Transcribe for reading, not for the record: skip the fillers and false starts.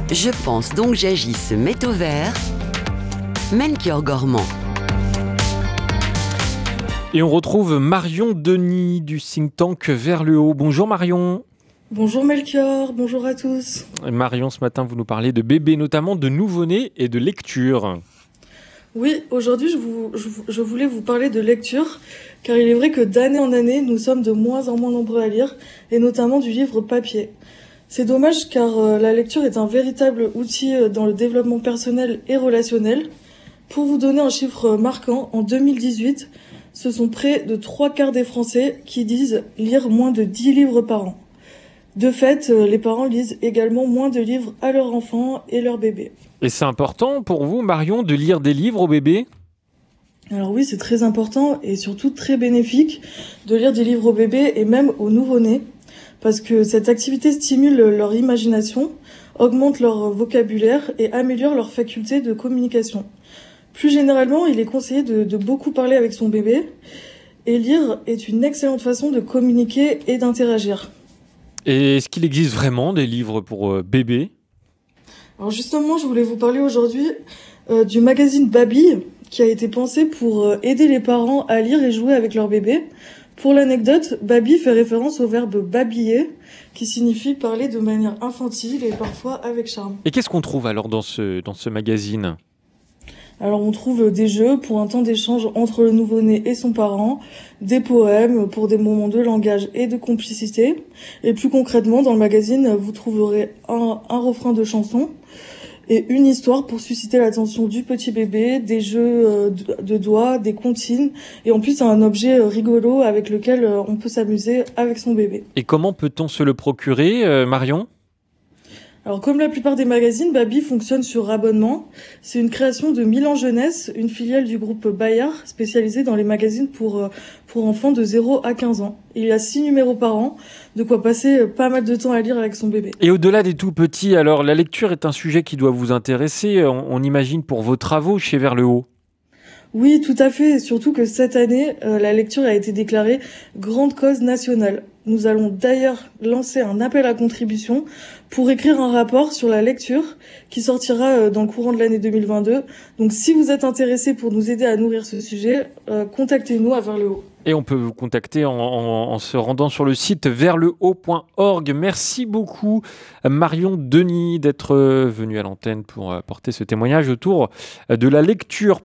Je pense donc j'agis se met au vert. Melchior Gormand. Et on retrouve Marion Denis du think tank Vers le haut. Bonjour Marion. Bonjour Melchior, bonjour à tous. Marion, ce matin, vous nous parlez de bébés, notamment de nouveau-nés et de lecture. Oui, aujourd'hui, je voulais vous parler de lecture, car il est vrai que d'année en année, nous sommes de moins en moins nombreux à lire, et notamment du livre papier. C'est dommage car la lecture est un véritable outil dans le développement personnel et relationnel. Pour vous donner un chiffre marquant, en 2018, ce sont près de 3/4 des Français qui disent lire moins de 10 livres par an. De fait, les parents lisent également moins de livres à leurs enfants et leurs bébés. Et c'est important pour vous, Marion, de lire des livres aux bébés ? Alors oui, c'est très important et surtout très bénéfique de lire des livres aux bébés et même aux nouveau-nés, parce que cette activité stimule leur imagination, augmente leur vocabulaire et améliore leur faculté de communication. Plus généralement, il est conseillé de beaucoup parler avec son bébé, et lire est une excellente façon de communiquer et d'interagir. Et est-ce qu'il existe vraiment des livres pour bébés ? Alors justement, je voulais vous parler aujourd'hui du magazine Baby, qui a été pensé pour aider les parents à lire et jouer avec leur bébé. Pour l'anecdote, Baby fait référence au verbe babiller, qui signifie parler de manière infantile et parfois avec charme. Et qu'est-ce qu'on trouve alors dans ce magazine ? Alors on trouve des jeux pour un temps d'échange entre le nouveau-né et son parent, des poèmes pour des moments de langage et de complicité. Et plus concrètement, dans le magazine, vous trouverez un refrain de chanson et une histoire pour susciter l'attention du petit bébé, des jeux de doigts, des comptines, et en plus un objet rigolo avec lequel on peut s'amuser avec son bébé. Et comment peut-on se le procurer, Marion ? Alors comme la plupart des magazines, Baby fonctionne sur abonnement. C'est une création de Milan Jeunesse, une filiale du groupe Bayard, spécialisée dans les magazines pour enfants de 0 à 15 ans. Il y a 6 numéros par an, de quoi passer pas mal de temps à lire avec son bébé. Et au-delà des tout petits, alors la lecture est un sujet qui doit vous intéresser, on imagine pour vos travaux chez Vers le haut. Oui, tout à fait, et surtout que cette année, la lecture a été déclarée grande cause nationale. Nous allons d'ailleurs lancer un appel à contribution pour écrire un rapport sur la lecture qui sortira dans le courant de l'année 2022. Donc si vous êtes intéressé pour nous aider à nourrir ce sujet, contactez-nous à Vers le haut. Et on peut vous contacter en se rendant sur le site verslehauts.org. Merci beaucoup Marion Denis d'être venue à l'antenne pour porter ce témoignage autour de la lecture.